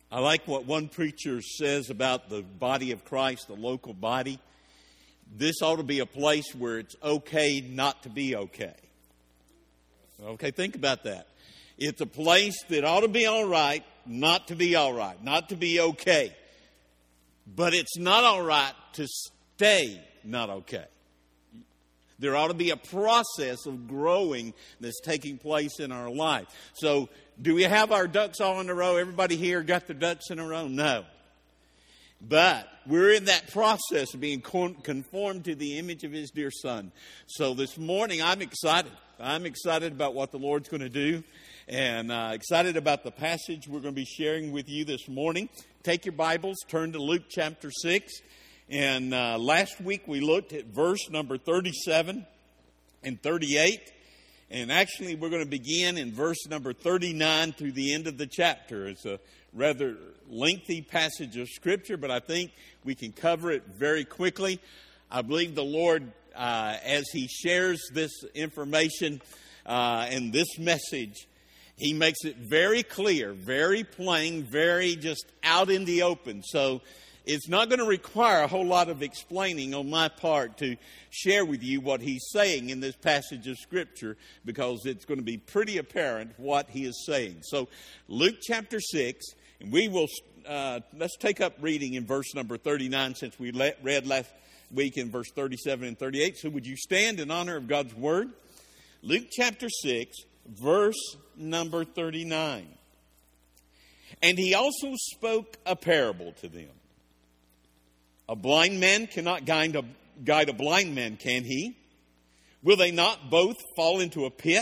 I like what one preacher says about the body of Christ, the local body. This ought to be a place where it's okay not to be okay. Okay, think about that. It's a place that ought to be all right, not to be all right, not to be okay. But it's not all right to stay not okay. There ought to be a process of growing that's taking place in our life. So, do we have our ducks all in a row? Everybody here got their ducks in a row? No. But we're in that process of being conformed to the image of His dear Son. So this morning, I'm excited. I'm excited about what the Lord's going to do. And excited about the passage we're going to be sharing with you this morning. Take your Bibles, turn to Luke chapter 6. And last week we looked at verse number 37 and 38. And actually we're going to begin in verse number 39 through the end of the chapter. It's a rather lengthy passage of Scripture, but I think we can cover it very quickly. I believe the Lord, as He shares this information and this message, He makes it very clear, very plain, very just out in the open. So it's not going to require a whole lot of explaining on my part to share with you what He's saying in this passage of Scripture, because it's going to be pretty apparent what He is saying. So Luke chapter 6, and we will, let's take up reading in verse number 39 since we read last week in verse 37 and 38. So would you stand in honor of God's Word? Luke chapter 6, verse number 39. And He also spoke a parable to them. A blind man cannot guide a blind man, can he? Will they not both fall into a pit?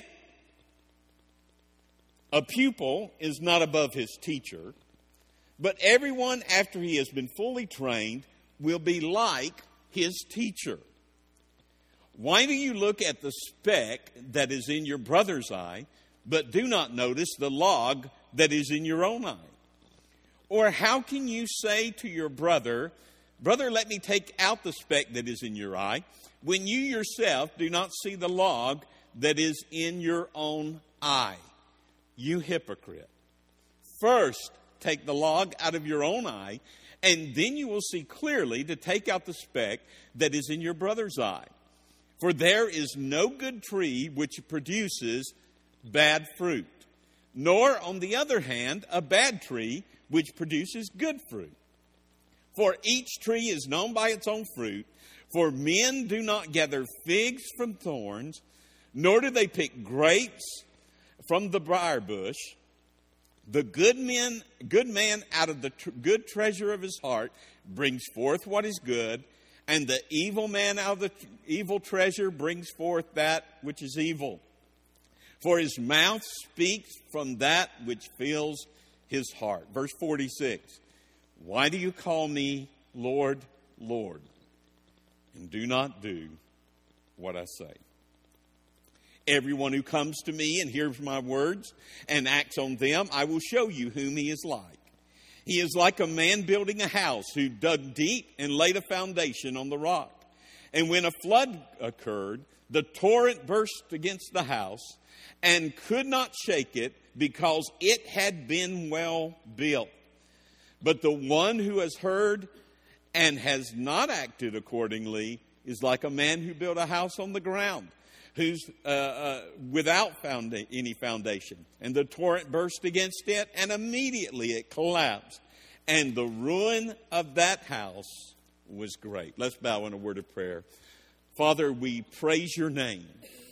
A pupil is not above his teacher, but everyone after he has been fully trained will be like his teacher. Why do you look at the speck that is in your brother's eye, but do not notice the log that is in your own eye? Or how can you say to your brother, "Brother, let me take out the speck that is in your eye," when you yourself do not see the log that is in your own eye? You hypocrite. First, take the log out of your own eye, and then you will see clearly to take out the speck that is in your brother's eye. For there is no good tree which produces bad fruit, nor, on the other hand, a bad tree which produces good fruit. For each tree is known by its own fruit. For men do not gather figs from thorns, nor do they pick grapes from the briar bush. The good man out of the good treasure of his heart brings forth what is good, and the evil man out of the evil treasure brings forth that which is evil. For his mouth speaks from that which fills his heart. Verse 46. Why do you call me Lord, Lord, and do not do what I say? Everyone who comes to me and hears my words and acts on them, I will show you whom he is like. He is like a man building a house who dug deep and laid a foundation on the rock. And when a flood occurred, the torrent burst against the house and could not shake it because it had been well built. But the one who has heard and has not acted accordingly is like a man who built a house on the ground, who's without any foundation. And the torrent burst against it, and immediately it collapsed. And the ruin of that house was great. Let's bow in a word of prayer. Father, we praise your name.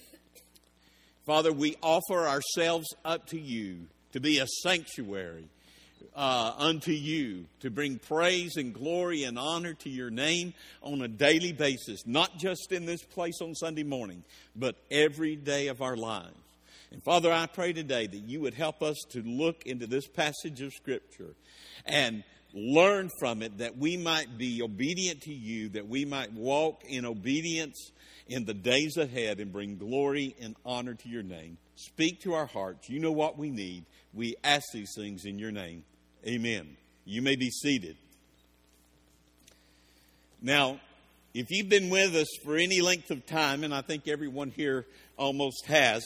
Father, we offer ourselves up to you to be a sanctuary unto you, to bring praise and glory and honor to your name on a daily basis, not just in this place on Sunday morning, but every day of our lives. And Father, I pray today that you would help us to look into this passage of Scripture and learn from it, that we might be obedient to you, that we might walk in obedience in the days ahead and bring glory and honor to your name. Speak to our hearts. You know what we need. We ask these things in your name. Amen. You may be seated. Now, if you've been with us for any length of time, and I think everyone here almost has,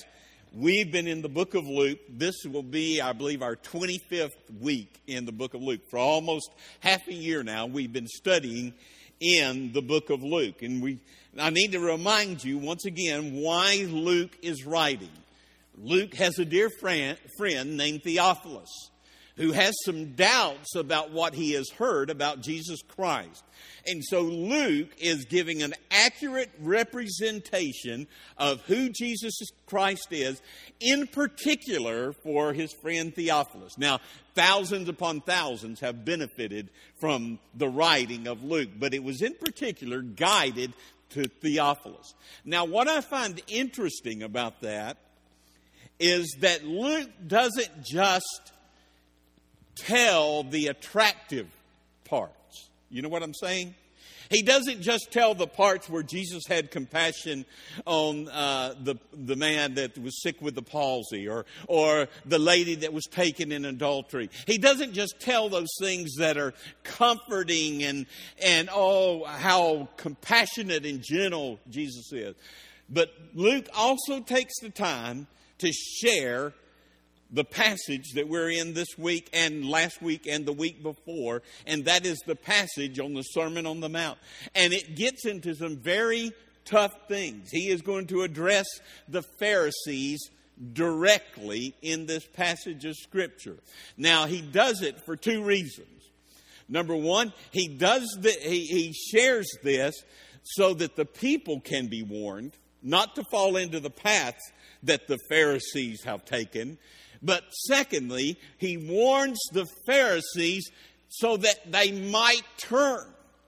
We've been in the book of Luke. This will be, I believe, our 25th week in the book of Luke. For almost half a year now, we've been studying in the book of Luke. And I need to remind you once again why Luke is writing. Luke has a dear friend named Theophilus who has some doubts about what he has heard about Jesus Christ. And so Luke is giving an accurate representation of who Jesus Christ is, in particular for his friend Theophilus. Now, thousands upon thousands have benefited from the writing of Luke, but it was in particular guided to Theophilus. Now, what I find interesting about that is that Luke doesn't just tell the attractive parts. You know what I'm saying? He doesn't just tell the parts where Jesus had compassion on the man that was sick with the palsy or the lady that was taken in adultery. He doesn't just tell those things that are comforting and oh, how compassionate and gentle Jesus is. But Luke also takes the time to share the passage that we're in this week and last week and the week before, and that is the passage on the Sermon on the Mount. And it gets into some very tough things. He is going to address the Pharisees directly in this passage of Scripture. Now, he does it for two reasons. Number one, he shares this so that the people can be warned not to fall into the paths that the Pharisees have taken. But secondly, he warns the Pharisees so that they might turn.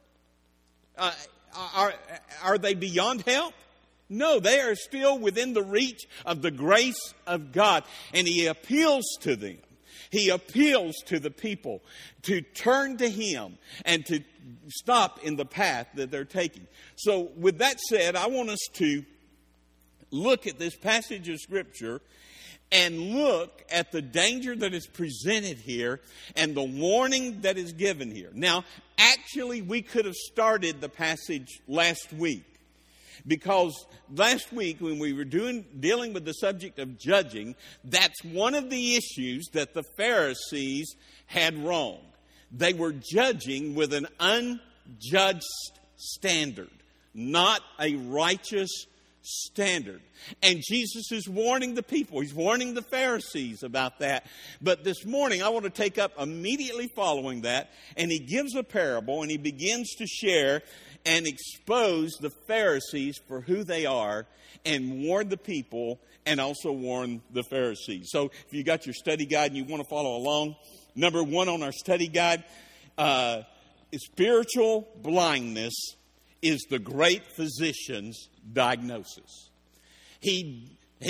Are they beyond help? No, they are still within the reach of the grace of God. And he appeals to them. He appeals to the people to turn to him and to stop in the path that they're taking. So with that said, I want us to look at this passage of Scripture and look at the danger that is presented here and the warning that is given here. Now, actually, we could have started the passage last week, because last week when we were dealing with the subject of judging, that's one of the issues that the Pharisees had wrong. They were judging with an unjudged standard, not a righteous standard. And Jesus is warning the people. He's warning the Pharisees about that. But this morning, I want to take up immediately following that, and he gives a parable, and he begins to share and expose the Pharisees for who they are and warn the people and also warn the Pharisees. So if you got your study guide and you want to follow along, number one on our study guide, spiritual blindness is the great physician's diagnosis. And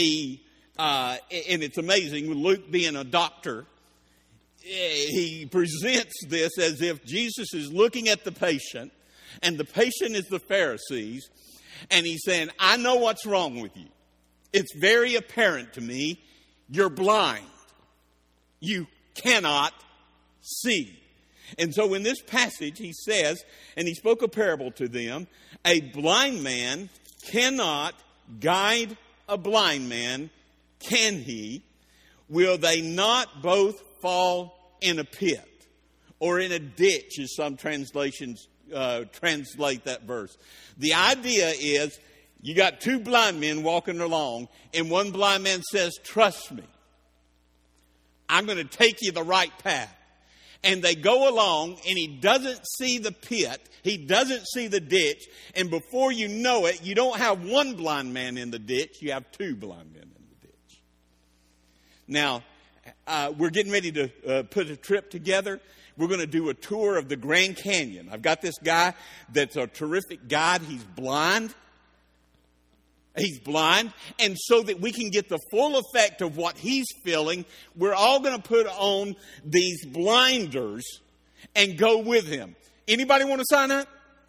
it's amazing, with Luke being a doctor, he presents this as if Jesus is looking at the patient, and the patient is the Pharisees, and he's saying, I know what's wrong with you. It's very apparent to me. You're blind. You cannot see. And so in this passage, he says, and he spoke a parable to them, a blind man cannot guide a blind man, can he? Will they not both fall in a pit or in a ditch, as some translations translate that verse? The idea is you got two blind men walking along, and one blind man says, trust me, I'm going to take you the right path. And they go along, and he doesn't see the pit. He doesn't see the ditch. And before you know it, you don't have one blind man in the ditch. You have two blind men in the ditch. Now, we're getting ready to put a trip together. We're going to do a tour of the Grand Canyon. I've got this guy that's a terrific guide. He's blind. He's blind. And so that we can get the full effect of what he's feeling, we're all going to put on these blinders and go with him. Anybody want to sign up?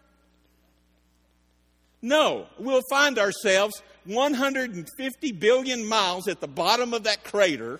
No. We'll find ourselves 150 billion miles at the bottom of that crater,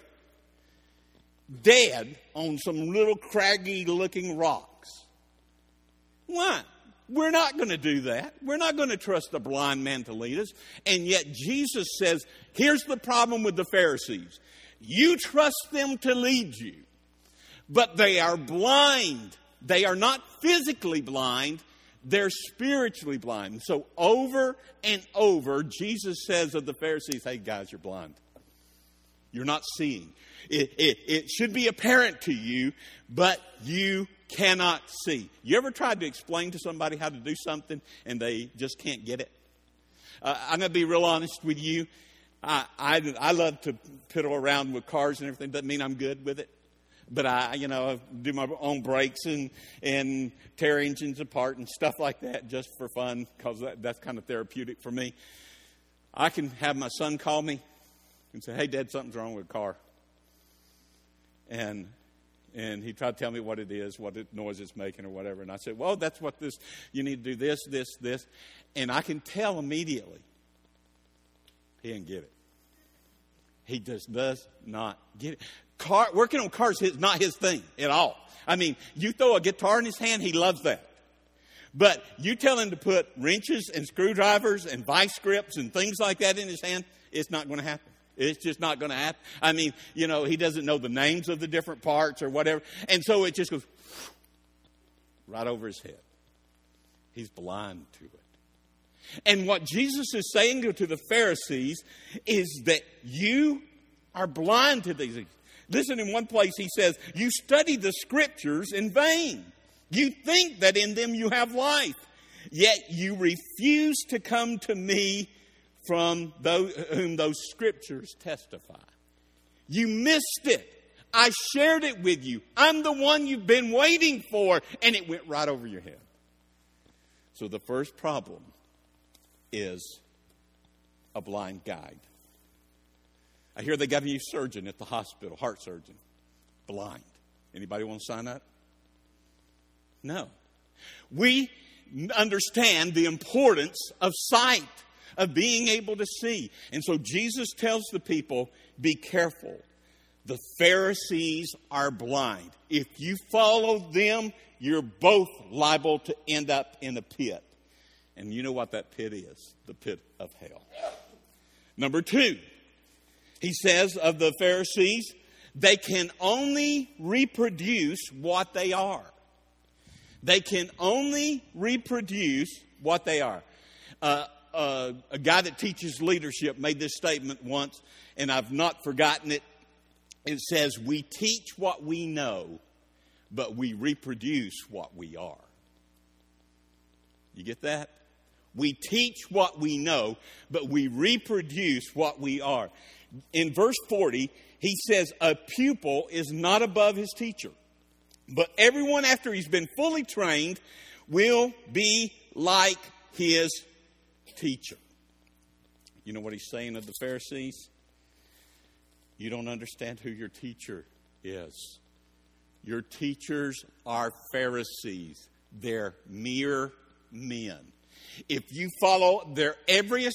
dead on some little craggy looking rocks. Why? We're not going to do that. We're not going to trust a blind man to lead us. And yet Jesus says, here's the problem with the Pharisees. You trust them to lead you, but they are blind. They are not physically blind. They're spiritually blind. So over and over, Jesus says of the Pharisees, hey guys, you're blind. You're not seeing. It should be apparent to you, but you cannot see. You ever tried to explain to somebody how to do something and they just can't get it? I'm going to be real honest with you. I love to piddle around with cars and everything. Doesn't mean I'm good with it. But I do my own brakes and tear engines apart and stuff like that just for fun, because that's kind of therapeutic for me. I can have my son call me and say, hey, Dad, something's wrong with the car. And he tried to tell me what it is, what noise it's making or whatever. And I said, well, that's what this, you need to do this. And I can tell immediately he didn't get it. He just does not get it. Working on cars is not his thing at all. I mean, you throw a guitar in his hand, he loves that. But you tell him to put wrenches and screwdrivers and vice grips and things like that in his hand, it's not going to happen. It's just not going to happen. I mean, he doesn't know the names of the different parts or whatever. And so it just goes right over his head. He's blind to it. And what Jesus is saying to the Pharisees is that you are blind to these things. Listen, in one place he says, you study the scriptures in vain. You think that in them you have life, yet you refuse to come to me from those whom those scriptures testify. You missed it. I shared it with you. I'm the one you've been waiting for, and it went right over your head. So the first problem is a blind guide. I hear they got a new surgeon at the hospital, heart surgeon, blind. Anybody want to sign up? No. We understand the importance of sight, of being able to see. And so Jesus tells the people, be careful. The Pharisees are blind. If you follow them, you're both liable to end up in a pit. And you know what that pit is? The pit of hell. Number 2. He says of the Pharisees, they can only reproduce what they are. They can only reproduce what they are. A guy that teaches leadership made this statement once, and I've not forgotten it. It says, we teach what we know, but we reproduce what we are. You get that? We teach what we know, but we reproduce what we are. In verse 40, he says, a pupil is not above his teacher, but everyone after he's been fully trained will be like his teacher. You know what he's saying of the Pharisees? You don't understand who your teacher is. Your teachers are Pharisees. They're mere men. If you follow their every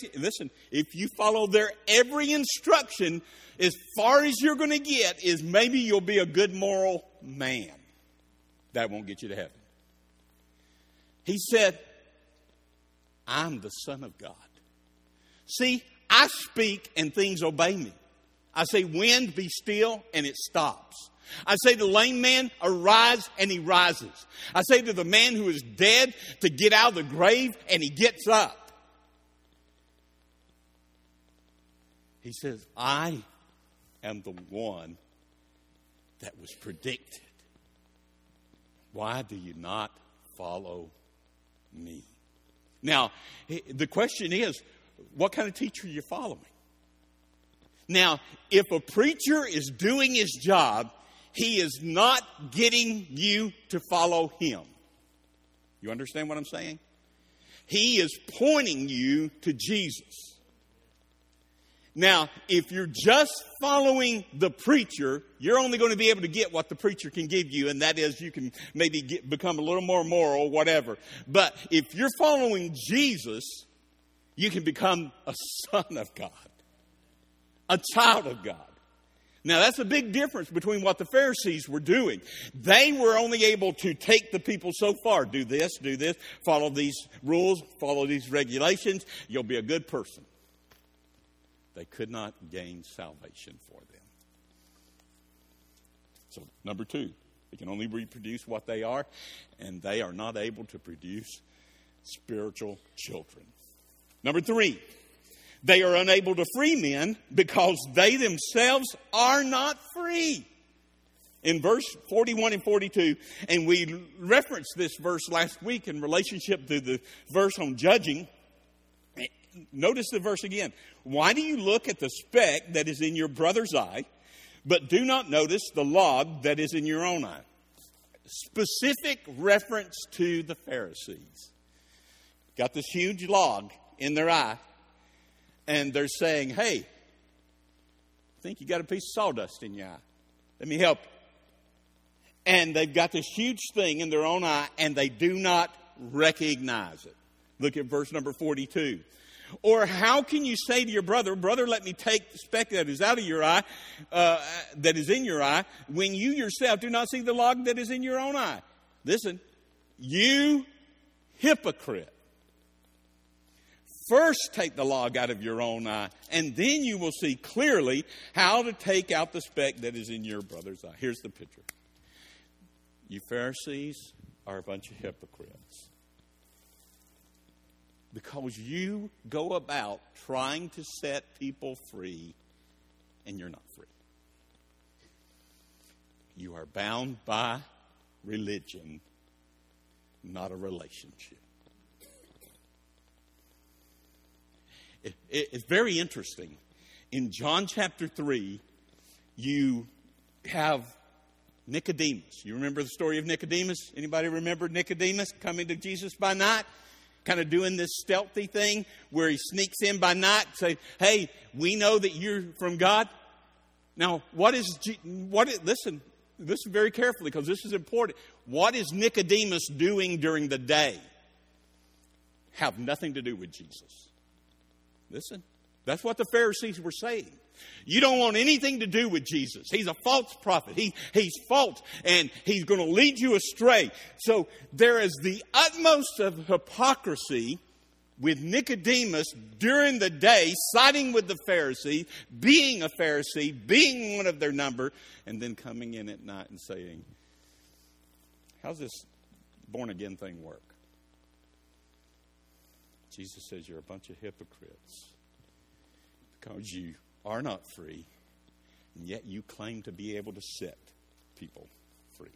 instruction, as far as you're going to get is maybe you'll be a good moral man. That won't get you to heaven. He said, I'm the Son of God. See, I speak and things obey me. I say, wind, be still, and it stops. I say to the lame man, arise, and he rises. I say to the man who is dead to get out of the grave, and he gets up. He says, I am the one that was predicted. Why do you not follow me? Now, the question is, what kind of teacher are you following? Now, if a preacher is doing his job, he is not getting you to follow him. You understand what I'm saying? He is pointing you to Jesus. Now, if you're just following the preacher, you're only going to be able to get what the preacher can give you, and that is you can maybe become a little more moral, whatever. But if you're following Jesus, you can become a son of God, a child of God. Now, that's a big difference between what the Pharisees were doing. They were only able to take the people so far. Do this, follow these rules, follow these regulations. You'll be a good person. They could not gain salvation for them. So, number 2, they can only reproduce what they are, and they are not able to produce spiritual children. Number 3, they are unable to free men because they themselves are not free. In verse 41 and 42, and we referenced this verse last week in relationship to the verse on judging. Notice the verse again. Why do you look at the speck that is in your brother's eye, but do not notice the log that is in your own eye? Specific reference to the Pharisees. Got this huge log in their eye. And they're saying, hey, I think you got a piece of sawdust in your eye. Let me help you. And they've got this huge thing in their own eye, and they do not recognize it. Look at verse number 42. Or how can you say to your brother, let me take the speck that is out of your eye, that is in your eye, when you yourself do not see the log that is in your own eye? Listen, you hypocrite. First take the log out of your own eye, and then you will see clearly how to take out the speck that is in your brother's eye. Here's the picture. You Pharisees are a bunch of hypocrites. Because you go about trying to set people free, and you're not free. You are bound by religion, not a relationship. It's very interesting. In John chapter 3, you have Nicodemus. You remember the story of Nicodemus? Anybody remember Nicodemus coming to Jesus by night? Kind of doing this stealthy thing where he sneaks in by night and say, hey, we know that you're from God. Now, listen very carefully because this is important. What is Nicodemus doing during the day? Have nothing to do with Jesus. Listen, that's what the Pharisees were saying. You don't want anything to do with Jesus. He's a false prophet. He's false, and he's going to lead you astray. So there is the utmost of hypocrisy with Nicodemus during the day, siding with the Pharisee, being a Pharisee, being one of their number, and then coming in at night and saying, how's this born-again thing work? Jesus says you're a bunch of hypocrites because you are not free, and yet you claim to be able to set people free.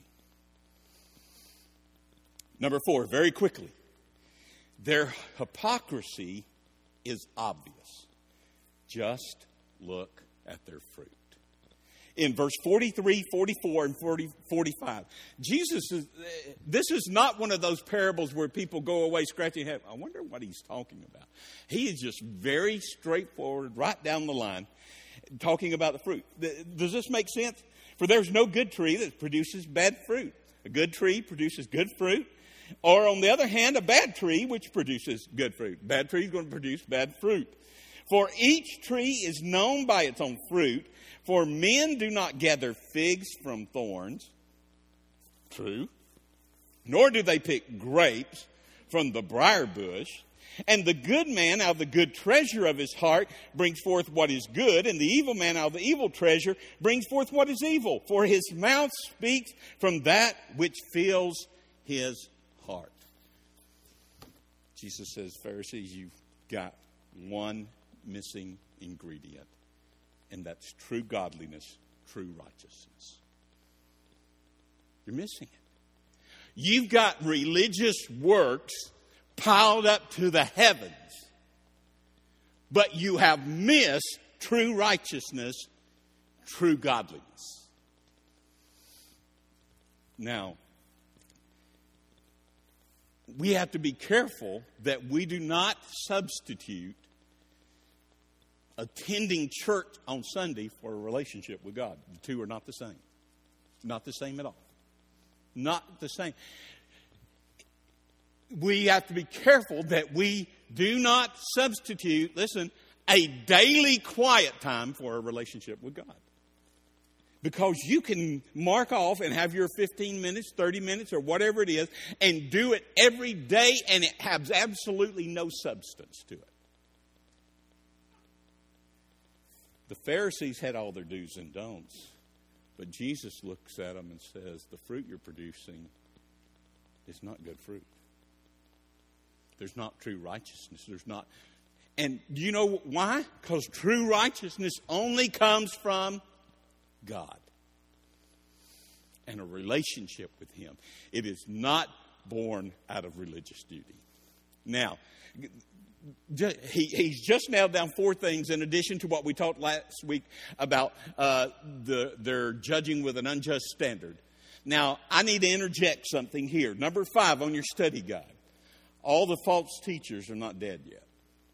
Number 4, very quickly, their hypocrisy is obvious. Just look at their fruit. In verse 43, 44, and 45, this is not one of those parables where people go away scratching their head. I wonder what he's talking about. He is just very straightforward, right down the line, talking about the fruit. Does this make sense? For there's no good tree that produces bad fruit. A good tree produces good fruit. Or on the other hand, a bad tree which produces good fruit. Bad tree is going to produce bad fruit. For each tree is known by its own fruit. For men do not gather figs from thorns. True. Nor do they pick grapes from the briar bush. And the good man out of the good treasure of his heart brings forth what is good. And the evil man out of the evil treasure brings forth what is evil. For his mouth speaks from that which fills his heart. Jesus says, Pharisees, you've got one missing ingredient. And that's true godliness, true righteousness. You're missing it. You've got religious works piled up to the heavens. But you have missed true righteousness, true godliness. Now, we have to be careful that we do not substitute attending church on Sunday for a relationship with God. The two are not the same. Not the same at all. Not the same. We have to be careful that we do not substitute, listen, a daily quiet time for a relationship with God. Because you can mark off and have your 15 minutes, 30 minutes, or whatever it is, and do it every day, and it has absolutely no substance to it. The Pharisees had all their do's and don'ts, but Jesus looks at them and says, the fruit you're producing is not good fruit. There's not true righteousness. There's not. And do you know why? Because true righteousness only comes from God and a relationship with Him. It is not born out of religious duty. Now, he's just nailed down 4 things in addition to what we talked last week about their judging with an unjust standard. Now, I need to interject something here. Number 5 on your study guide. All the false teachers are not dead yet.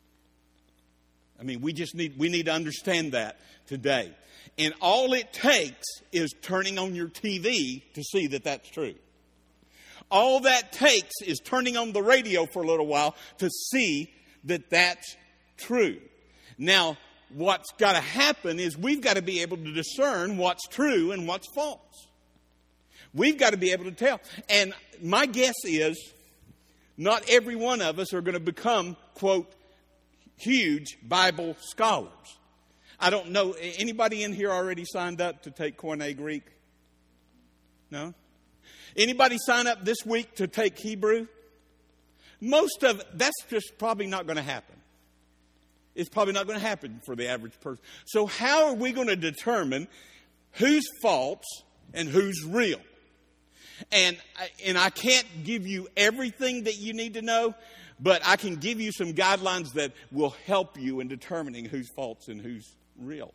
I mean, we need to understand that today. And all it takes is turning on your TV to see that that's true. All that takes is turning on the radio for a little while to see that that's true. Now, what's got to happen is we've got to be able to discern what's true and what's false. We've got to be able to tell. And my guess is not every one of us are going to become, quote, huge Bible scholars. I don't know. Anybody in here already signed up to take Koine Greek? No? Anybody sign up this week to take Hebrew? Most of it, that's just probably not going to happen. It's probably not going to happen for the average person. So how are we going to determine who's false and who's real? And I can't give you everything that you need to know, but I can give you some guidelines that will help you in determining who's false and who's real.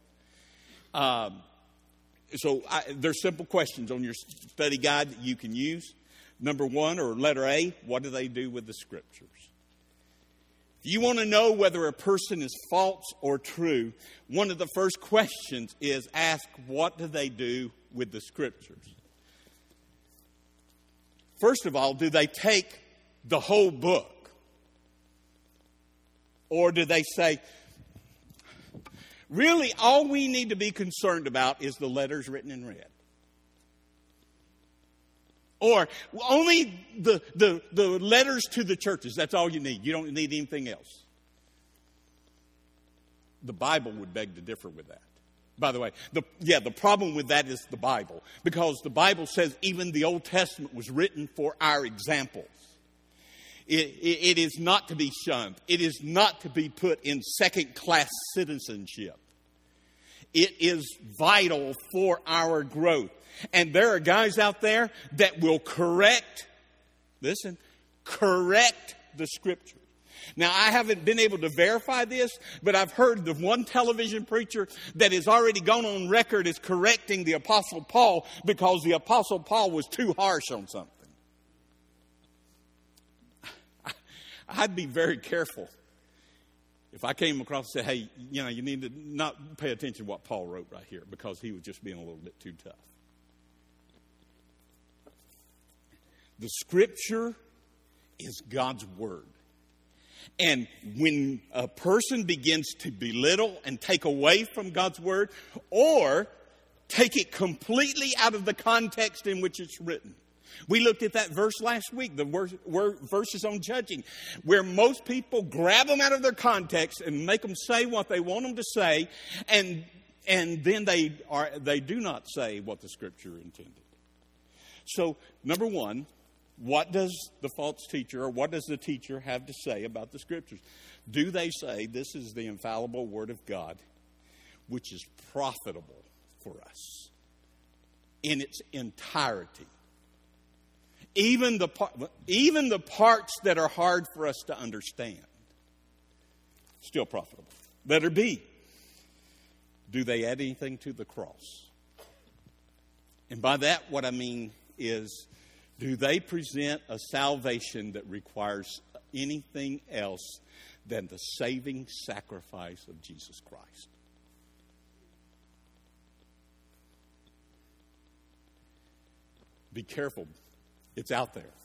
There's simple questions on your study guide that you can use. Number 1, or letter A, what do they do with the Scriptures? If you want to know whether a person is false or true, one of the first questions is ask, what do they do with the Scriptures? First of all, do they take the whole book? Or do they say, really, all we need to be concerned about is the letters written in red? Or only the letters to the churches, that's all you need. You don't need anything else. The Bible would beg to differ with that. By the way, the problem with that is the Bible. Because the Bible says even the Old Testament was written for our examples. It is not to be shunned. It is not to be put in second-class citizenship. It is vital for our growth. And there are guys out there that will correct the Scripture. Now, I haven't been able to verify this, but I've heard of one television preacher that has already gone on record as correcting the Apostle Paul because the Apostle Paul was too harsh on something. I'd be very careful if I came across and said, hey, you need to not pay attention to what Paul wrote right here because he was just being a little bit too tough. The Scripture is God's Word. And when a person begins to belittle and take away from God's Word or take it completely out of the context in which it's written. We looked at that verse last week, the verses on judging, where most people grab them out of their context and make them say what they want them to say, and then they do not say what the Scripture intended. So, number 1, what does the false teacher or what does the teacher have to say about the Scriptures? Do they say this is the infallible Word of God, which is profitable for us in its entirety? Even the parts that are hard for us to understand, still profitable. Letter B, do they add anything to the cross? And by that, what I mean is, do they present a salvation that requires anything else than the saving sacrifice of Jesus Christ? Be careful. It's out there.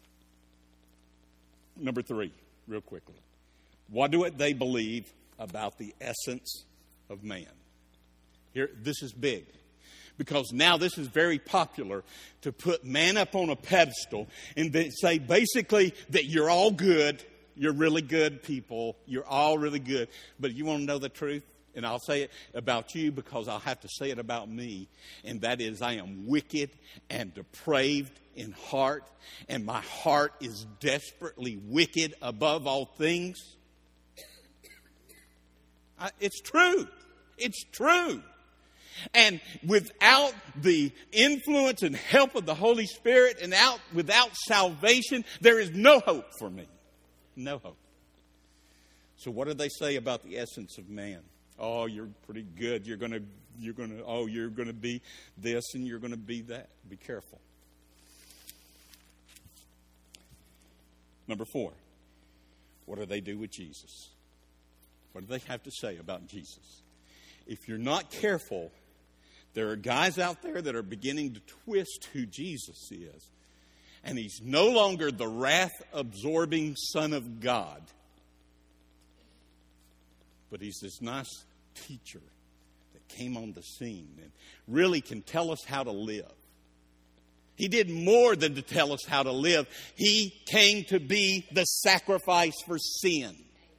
Number 3, real quickly. What do they believe about the essence of man? Here, this is big. Because now this is very popular to put man up on a pedestal and say basically that you're all good, you're really good people, you're all really good. But you want to know the truth? And I'll say it about you because I'll have to say it about me. And that is, I am wicked and depraved in heart. And my heart is desperately wicked above all things. It's true. It's true. And without the influence and help of the Holy Spirit and without salvation, there is no hope for me. No hope. So what do they say about the essence of man? Oh, you're pretty good. You're going to be this and you're going to be that. Be careful. Number 4. What do they do with Jesus? What do they have to say about Jesus? If you're not careful, there are guys out there that are beginning to twist who Jesus is. And he's no longer the wrath-absorbing Son of God. But he's this nice teacher that came on the scene and really can tell us how to live. He did more than to tell us how to live. He came to be the sacrifice for sin.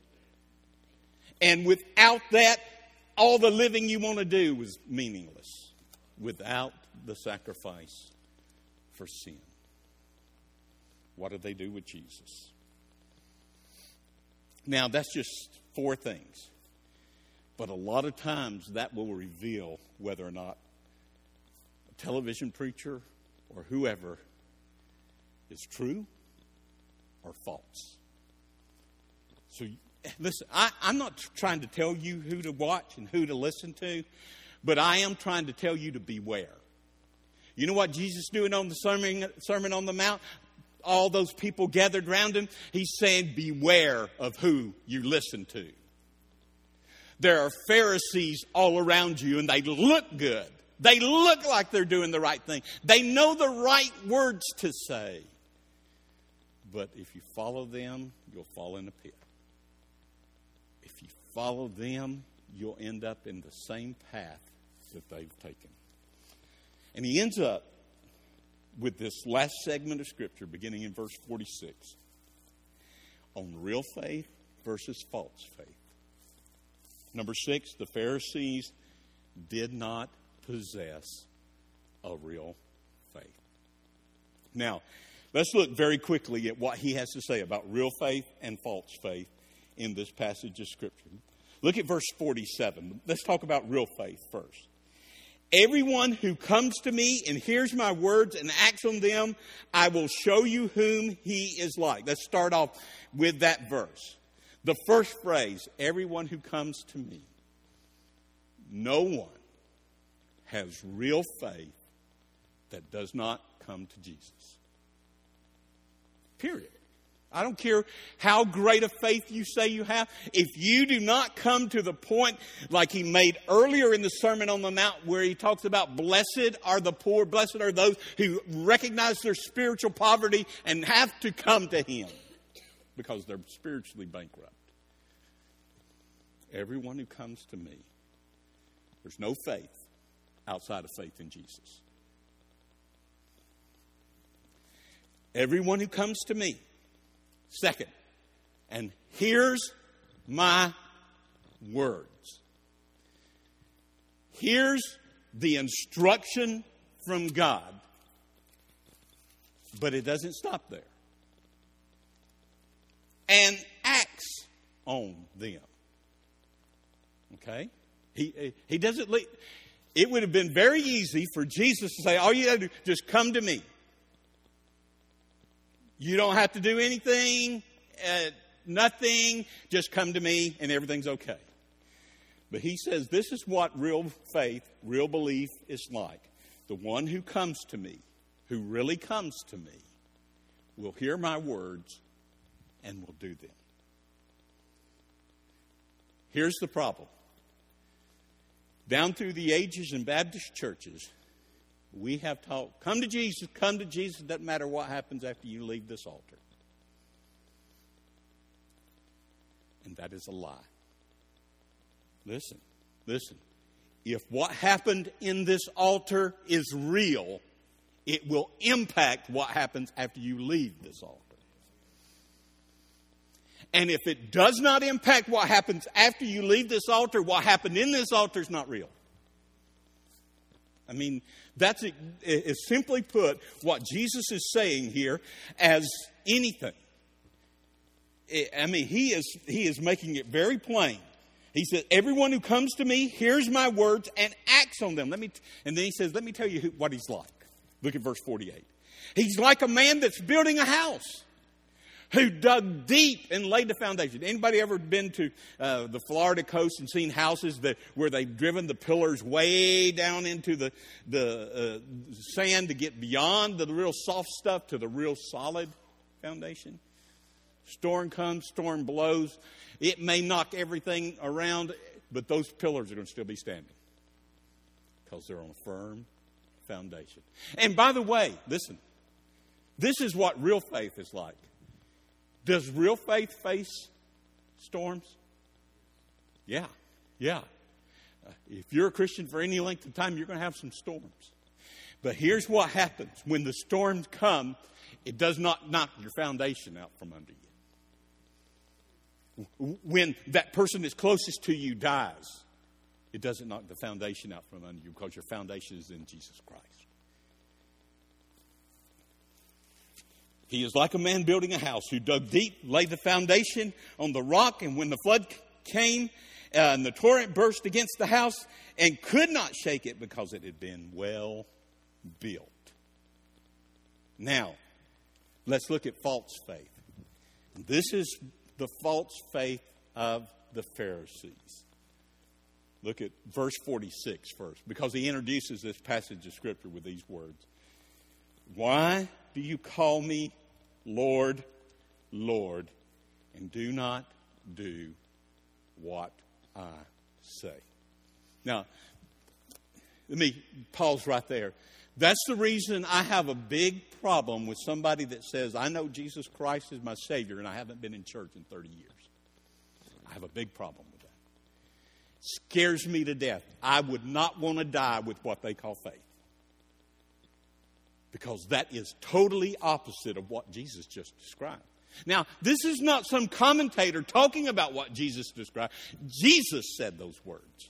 And without that, all the living you want to do was meaningless without the sacrifice for sin. What do they do with Jesus? Now, that's just 4 things. But a lot of times that will reveal whether or not a television preacher or whoever is true or false. So listen, I'm not trying to tell you who to watch and who to listen to, but I am trying to tell you to beware. You know what Jesus doing on the Sermon on the Mount? All those people gathered around him. He's saying, beware of who you listen to. There are Pharisees all around you, and they look good. They look like they're doing the right thing. They know the right words to say. But if you follow them, you'll fall in a pit. If you follow them, you'll end up in the same path that they've taken. And he ends up with this last segment of Scripture, beginning in verse 46, on real faith versus false faith. Number 6, the Pharisees did not possess a real faith. Now, let's look very quickly at what he has to say about real faith and false faith in this passage of Scripture. Look at verse 47. Let's talk about real faith first. Everyone who comes to me and hears my words and acts on them, I will show you whom he is like. Let's start off with that verse. The first phrase, everyone who comes to me. No one has real faith that does not come to Jesus. Period. I don't care how great a faith you say you have. If you do not come to the point like he made earlier in the Sermon on the Mount where he talks about blessed are the poor, blessed are those who recognize their spiritual poverty and have to come to him because they're spiritually bankrupt. Everyone who comes to me, there's no faith outside of faith in Jesus. Everyone who comes to me, second, and hears my words. Here's the instruction from God, but it doesn't stop there. And acts on them. Okay? He doesn't leave. It would have been very easy for Jesus to say, all you have to do, just come to me. You don't have to do anything, nothing, just come to me and everything's okay. But he says this is what real faith, real belief is like. The one who comes to me, who really comes to me, will hear my words and will do them. Here's the problem. Down through the ages in Baptist churches, we have taught, come to Jesus, it doesn't matter what happens after you leave this altar. And that is a lie. Listen. if what happened in this altar is real, it will impact what happens after you leave this altar. And if it does not impact what happens after you leave this altar, what happened in this altar is not real. I mean, that's simply put what Jesus is saying here as anything. I mean, he is making it very plain. He said, everyone who comes to me hears my words and acts on them. And then he says, let me tell you what he's like. Look at verse 48. He's like a man that's building a house, who dug deep and laid the foundation. Anybody ever been to the Florida coast and seen houses where they've driven the pillars way down into the sand to get beyond the real soft stuff to the real solid foundation? Storm comes, storm blows. It may knock everything around, but those pillars are going to still be standing because they're on a firm foundation. And by the way, listen, this is what real faith is like. Does real faith face storms? Yeah. If you're a Christian for any length of time, you're going to have some storms. But here's what happens. When the storms come, it does not knock your foundation out from under you. When that person that's closest to you dies, it doesn't knock the foundation out from under you because your foundation is in Jesus Christ. He is like a man building a house who dug deep, laid the foundation on the rock, and when the flood came and the torrent burst against the house and could not shake it because it had been well built. Now, let's look at false faith. This is the false faith of the Pharisees. Look at verse 46 first, because he introduces this passage of Scripture with these words. Why do you call me Lord, Lord, and do not do what I say? Now, let me pause right there. That's the reason I have a big problem with somebody that says, I know Jesus Christ is my Savior and I haven't been in church in 30 years. I have a big problem with that. It scares me to death. I would not want to die with what they call faith. Because that is totally opposite of what Jesus just described. Now, this is not some commentator talking about what Jesus described. Jesus said those words.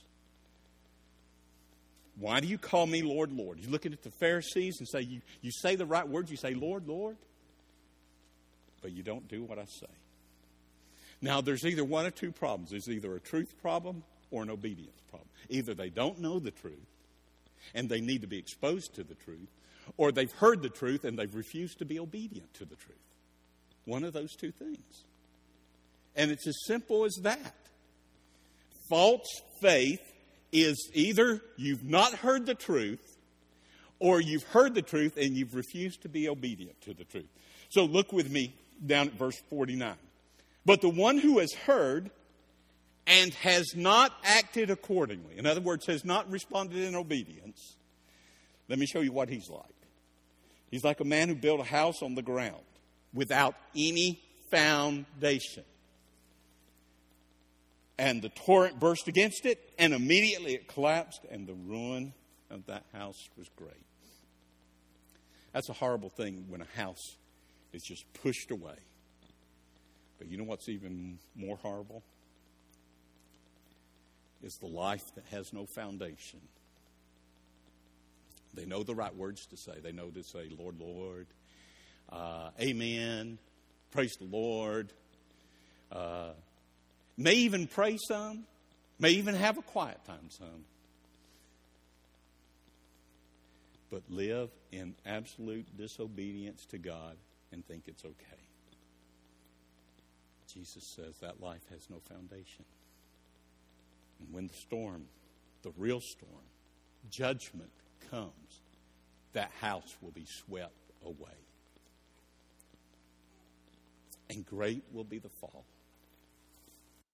Why do you call me Lord, Lord? You look at the Pharisees and say, you say the right words. You say, Lord, Lord. But you don't do what I say. Now, there's either one of two problems. There's either a truth problem or an obedience problem. Either they don't know the truth and they need to be exposed to the truth, or they've heard the truth and they've refused to be obedient to the truth. One of those two things. And it's as simple as that. False faith is either you've not heard the truth, or you've heard the truth and you've refused to be obedient to the truth. So look with me down at verse 49. But the one who has heard and has not acted accordingly, in other words, has not responded in obedience, let me show you what he's like. He's like a man who built a house on the ground without any foundation. And the torrent burst against it, and immediately it collapsed, and the ruin of that house was great. That's a horrible thing when a house is just pushed away. But you know what's even more horrible? Is the life that has no foundation. They know the right words to say. They know to say, Lord, Lord, amen, praise the Lord. May even pray some. May even have a quiet time some. But live in absolute disobedience to God and think it's okay. Jesus says that life has no foundation. And when the storm, the real storm, judgment comes, that house will be swept away. And great will be the fall.